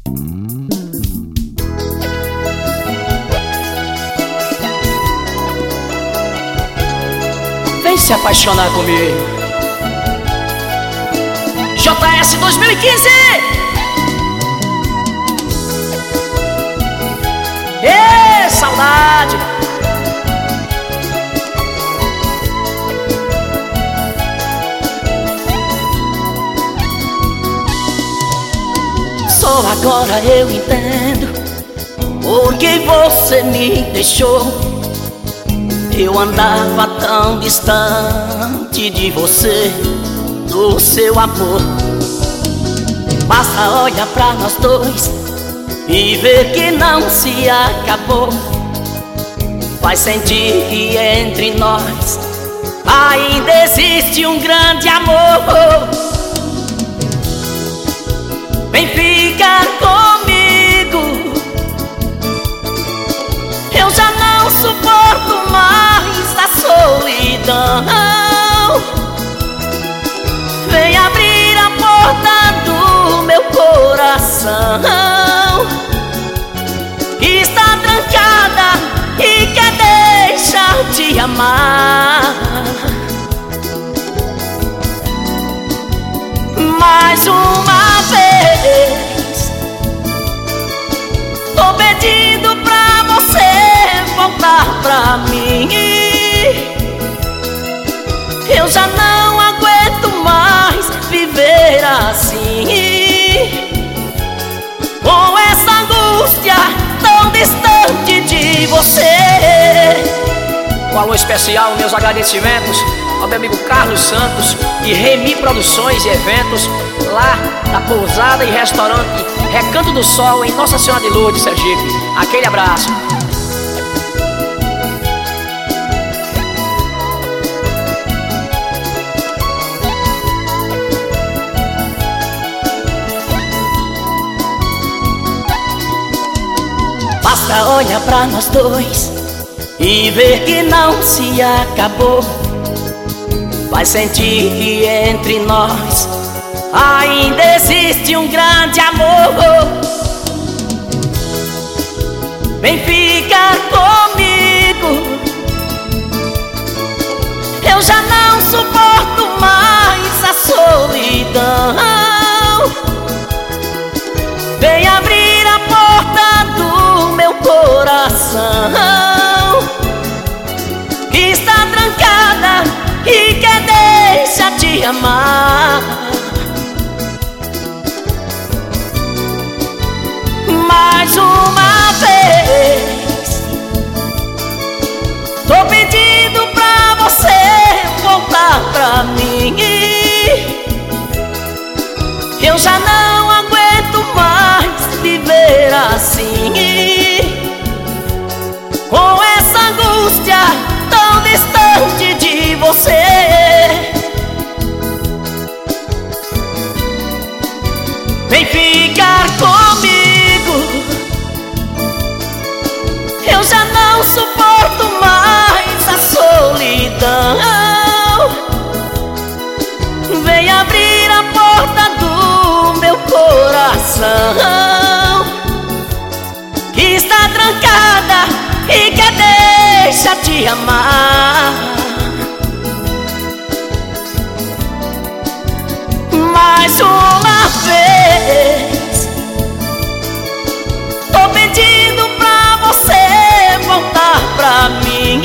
Vem se apaixonar comigo. JS 2015. Ê, saudade. Só agora eu entendo por que você me deixou. Eu andava tão distante de você, do seu amor. Basta olhar pra nós dois e ver que não se acabou. Vai sentir que entre nós ainda existe um grande amor. Vem ficar comigo, eu já não suporto mais a solidão. Vem abrir a porta do meu coração, que está trancada e quer deixar de amar. Mais uma vez tô pedindo pra você voltar pra mim. Eu já não aguento mais viver assim, com essa angústia tão distante de você. Um alô especial, meus agradecimentos ao meu amigo Carlos Santos e Remi Produções e Eventos, lá da pousada e restaurante Recanto do Sol, em Nossa Senhora de Lourdes, Sergipe. Aquele abraço. Basta olhar pra nós dois e ver que não se acabou. Vai sentir que entre nós ainda existe um grande amor. Vem ficar comigo, eu já não suporto mais a solidão. Vem abrir a porta do meu coração, que está trancada e quer deixar de amar. Mais uma vez tô pedindo pra você voltar pra mim. Eu já não aguento mais viver assim, com essa angústia tão distante de você. Vem ficar comigo, eu já não suporto mais a solidão. Vem abrir a porta do meu coração, que está trancada e quer deixar de amar. Mais uma vez tô pedindo pra você voltar pra mim.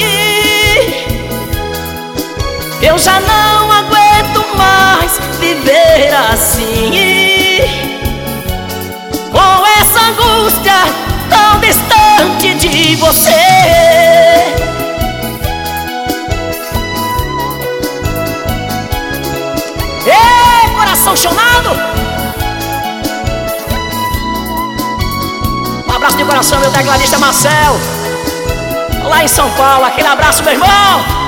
Eu já não aguento mais viver assim, com essa angústia tão distante de você. Ei, coração chonado! Um abraço de coração, meu tecladista Marcel, lá em São Paulo. Aquele abraço, meu irmão!